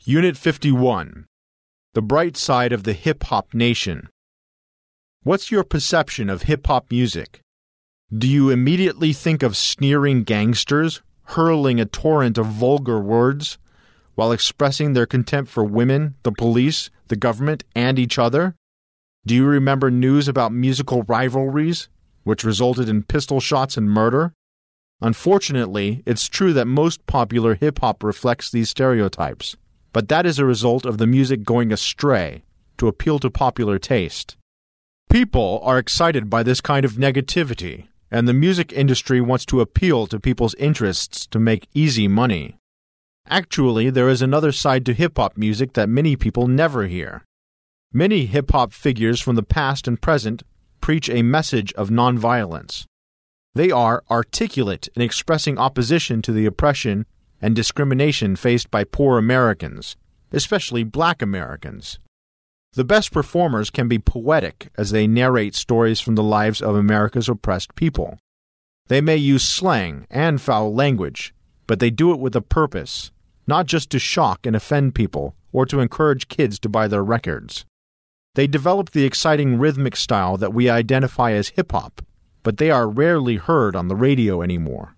Unit 51. The Bright Side of the Hip-Hop Nation. What's your perception of hip-hop music? Do you immediately think of sneering gangsters hurling a torrent of vulgar words while expressing their contempt for women, the police, the government, and each other? Do you remember news about musical rivalries, which resulted in pistol shots and murder? Unfortunately, it's true that most popular hip-hop reflects these stereotypes, but that is a result of the music going astray to appeal to popular taste. People are excited by this kind of negativity, and the music industry wants to appeal to people's interests to make easy money. Actually, there is another side to hip-hop music that many people never hear. Many hip-hop figures from the past and present preach a message of nonviolence. They are articulate in expressing opposition to the oppression and discrimination faced by poor Americans, especially Black Americans. The best performers can be poetic as they narrate stories from the lives of America's oppressed people. They may use slang and foul language, but they do it with a purpose, not just to shock and offend people or to encourage kids to buy their records. They develop the exciting rhythmic style that we identify as hip-hop, but they are rarely heard on the radio anymore.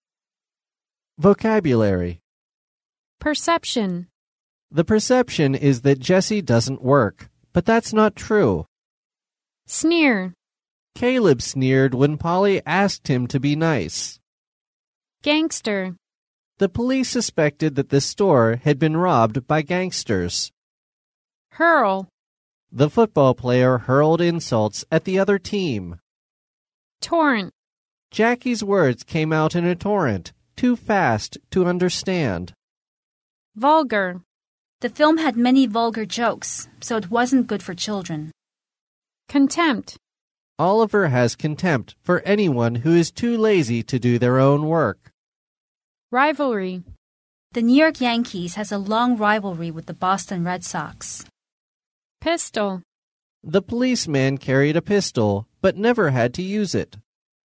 Vocabulary. Perception. The perception is that Jesse doesn't work, but that's not true. Sneer. Caleb sneered when Polly asked him to be nice. Gangster. The police suspected that the store had been robbed by gangsters. Hurl. The football player hurled insults at the other team. Torrent. Jackie's words came out in a torrent, too fast to understand. Vulgar. The film had many vulgar jokes, so it wasn't good for children. Contempt. Oliver has contempt for anyone who is too lazy to do their own work. Rivalry. The New York Yankees has a long rivalry with the Boston Red Sox. Pistol. The policeman carried a pistol, but never had to use it.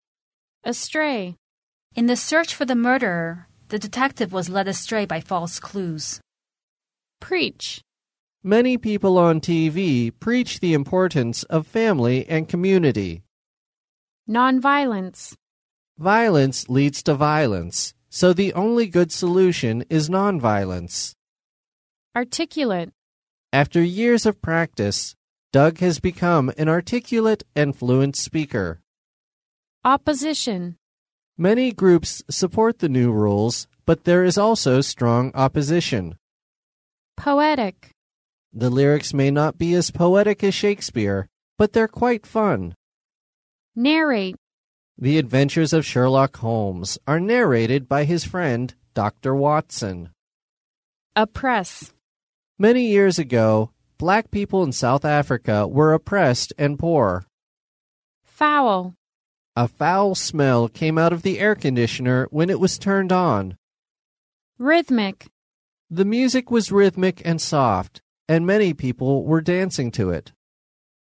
Astray. In the search for the murderer, the detective was led astray by false clues. Preach. Many people on TV preach the importance of family and community. Nonviolence. Violence leads to violence, so the only good solution is nonviolence. Articulate. After years of practice, Doug has become an articulate and fluent speaker. Opposition. Many groups support the new rules, but there is also strong opposition. Poetic. The lyrics may not be as poetic as Shakespeare, but they're quite fun. Narrate. The adventures of Sherlock Holmes are narrated by his friend, Dr. Watson. Oppress. Many years ago, Black people in South Africa were oppressed and poor. Foul. A foul smell came out of the air conditioner when it was turned on. Rhythmic. The music was rhythmic and soft, and many people were dancing to it.